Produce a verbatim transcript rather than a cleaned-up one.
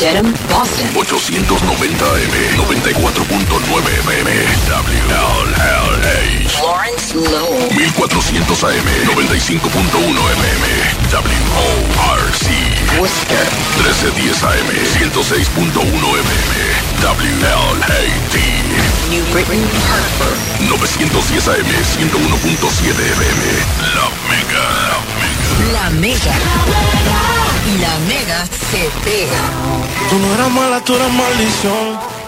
Dedham, Boston. ochocientos noventa A M, noventa y cuatro punto nueve F M. W L L H. Lawrence, Lowell. mil cuatrocientos A M, noventa y cinco punto uno F M. W O R C. Worcester. trece diez A M, ciento seis punto uno F M. W L A T. New Britain, Hartford. novecientos diez A M, ciento uno punto siete F M. La Mega. La Mega. Y la Mega se pega. Tú no eras mala, tú eras maldición.